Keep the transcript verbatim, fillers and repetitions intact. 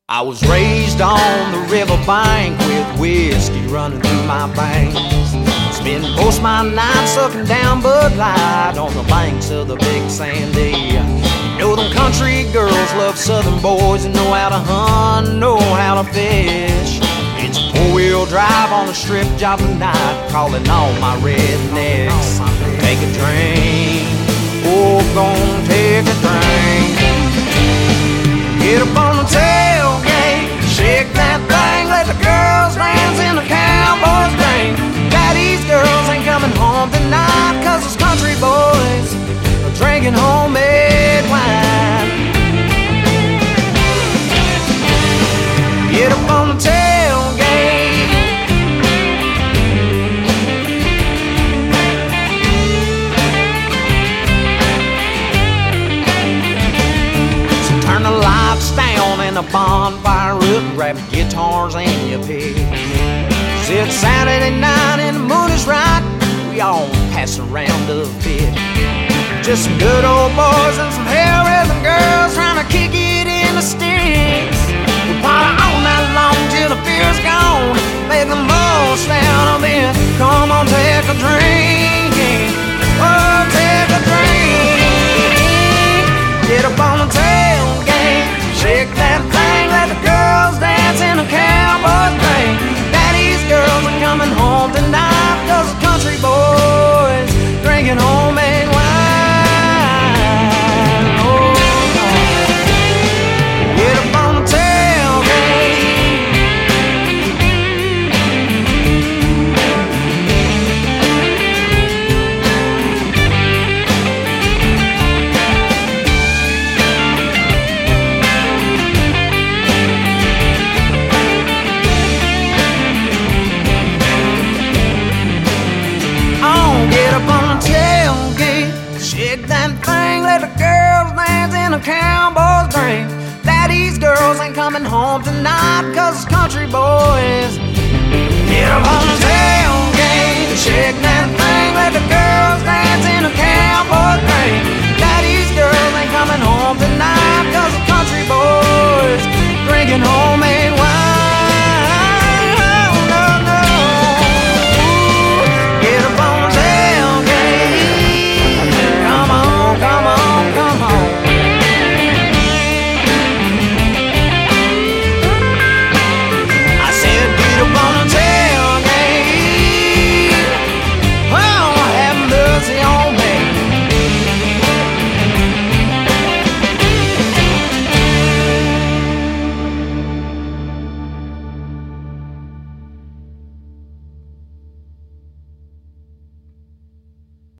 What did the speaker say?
I was raised on the riverbank with whiskey running through my veins. Spend most my nights sucking down Bud Light on the banks of the Big Sandy. You know them country girls love southern boys and know how to hunt, know how to fish. It's a four-wheel drive on a strip job tonight, calling all my rednecks. Take a drink, oh, gonna take a drink. Get up on the tailgate, shake that thing, let the girls dance in the cowboys drink. Daddy's girls ain't coming home tonight, cause it's country boys are drinking homemade wine. Get up on the tailgate, so turn the lights down and the bonfire up, grab your guitars and your pick. It's Saturday night and the moon is right, we all pass around a bit. Just some good old boys and some hair-raising girls trying to kick it in the sticks. We party all night long till the fear's gone, make the most out of it. Come on, take a drink, oh, take a drink. Get up on the tailgate, shake that thing, let the girls dance in the cowboys drink. Daddy's girls are coming home tonight, cause the country boys drinking homemade wine. Oh, get up on the tailgate. Get up on the tailgate, shake that thing, let the girls dance in the cowboys drink. Daddy's girls ain't coming home tonight, cause it's country boys. Get up on the tailgate, shake that